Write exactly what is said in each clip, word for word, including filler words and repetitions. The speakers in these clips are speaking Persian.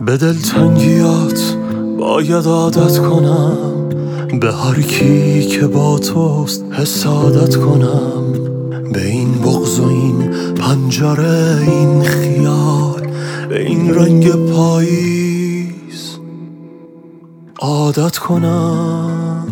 به دلتنگیات باید عادت کنم، به هر کی که با توست حسادت کنم، به این بغض و این پنجره، این خیال، به این رنگ پاییز عادت کنم.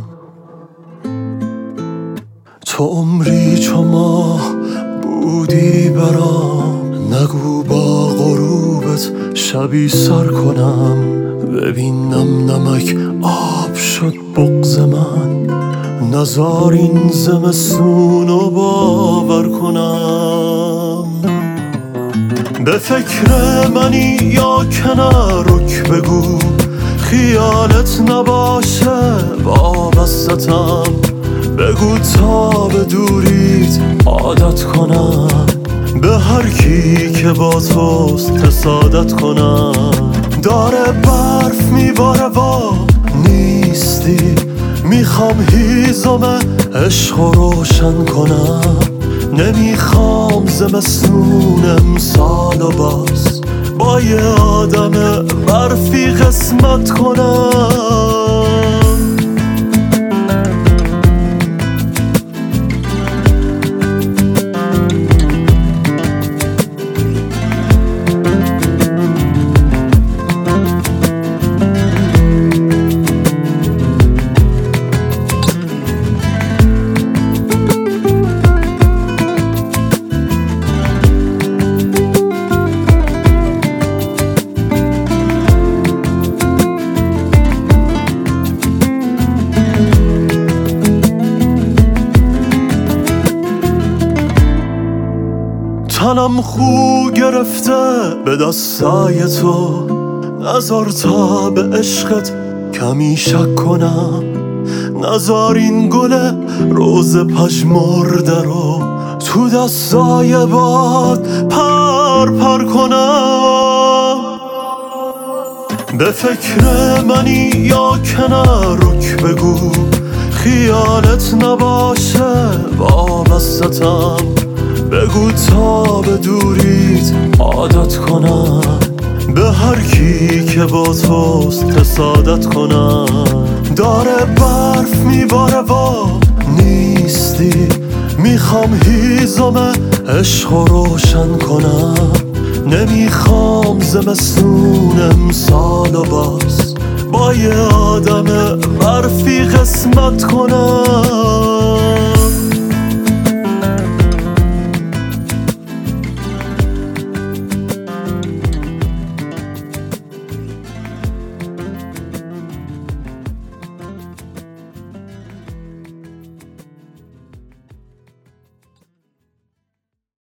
تو عمری چو ماه بودی برام، نگو با غروبت شبی سر کنم. ببینم نمک آب شد بغض من، نزار این زمستونو باور کنم. به فکر منی یا کنار رک بگو، خیالت نباشه وابستم. بگو تا به دوریت عادت کنم، به هر کی که با توست حسادت کنم. داره برف میباره و نیستی، میخوام هیزم عشق رو روشن کنم. نمیخوام زمستون امسال و باز با یه آدم برفی قسمت کنم. تنم خو گرفته به دستای تو، نزار تا به عشقت کمی شک کنم. نزار این گل روز پژمرده رو تو دستای باد پر پر کنم. به فکر منی یا کنار رک بگو، خیالت نباشه وابستم. بگو تا به دوریت عادت کنم، به هر کی که با توست حسادت کنم. داره برف میباره و نیستی، میخوام هیزم عشق رو روشن کنم. نمیخوام زمستون امسال و باز با یه آدم برفی قسمت کنم.